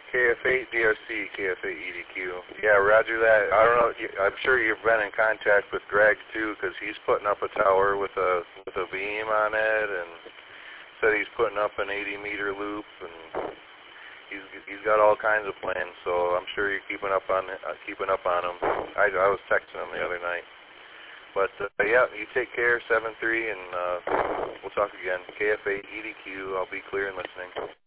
KF8 DRC, KF8 EDQ. Yeah, roger that. I don't know. I'm sure you've been in contact with Greg too, because he's putting up a tower with a beam on it, and said he's putting up an 80-meter loop, and he's got all kinds of plans. So I'm sure you're keeping up on him. I was texting him the other night. But yeah, you take care, 7-3, and we'll talk again. KF8 EDQ. I'll be clear and listening.